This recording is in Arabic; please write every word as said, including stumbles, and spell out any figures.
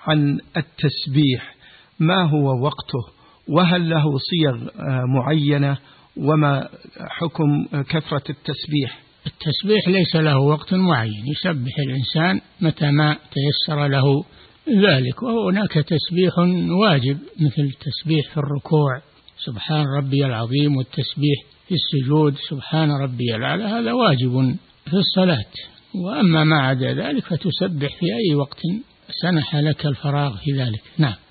عن التسبيح، ما هو وقته، وهل له صيغ معينة، وما حكم كثرة التسبيح؟ التسبيح ليس له وقت معين، يسبح الإنسان متى ما تيسر له ذلك. وهناك تسبيح واجب مثل التسبيح في الركوع سبحان ربي العظيم، والتسبيح في السجود سبحان ربي الأعلى، هذا واجب في الصلاة. وأما ما عدا ذلك فتسبح في أي وقت سنح لك الفراغ في ذلك. نعم.